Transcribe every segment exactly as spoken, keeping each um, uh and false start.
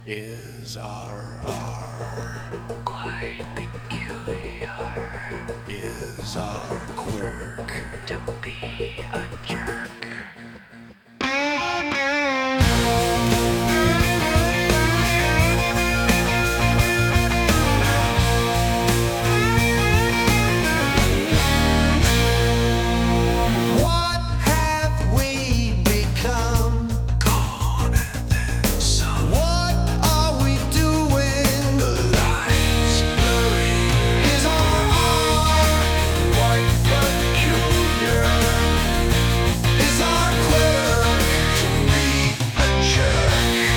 Is our R Quite peculiar is our quirk. to be a jerk. What have we become? Gone and then some. What are we doing? The lines blurring. Is our R quite peculiar? Is our quirk to be a jerk?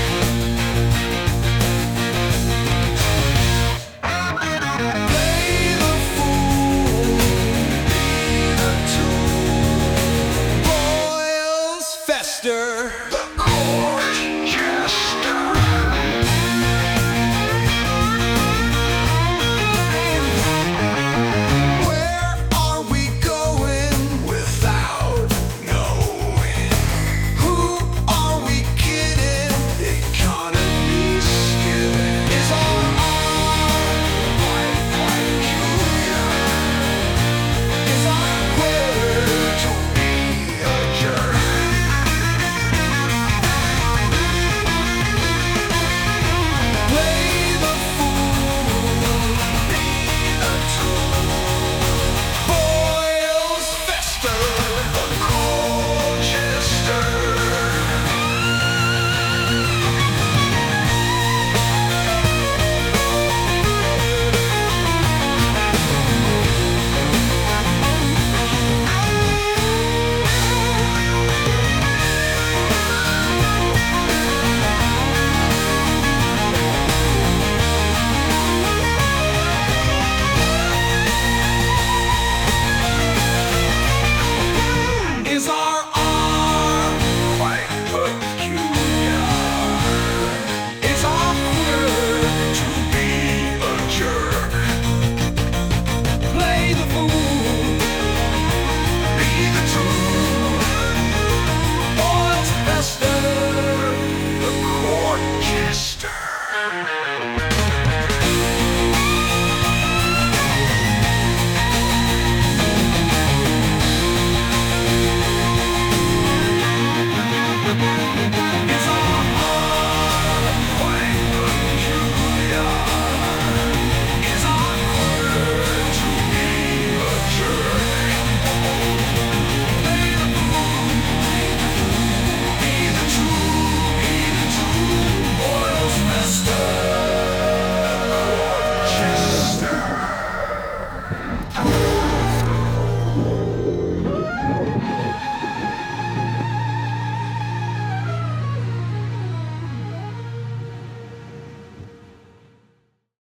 Play the fool, be the tool. Boils fester. The court jester. Where are we going without knowing? Who are we kidding? Economy skidding. Is our R quite peculiar? Is our quirk to be a jerk? Play the fool, be the tool. Boils fester, the cold jester. Is our R quite peculiar? Is our quirk to be a jerk? Play the fool, be the tool. Boils fester, the court jester.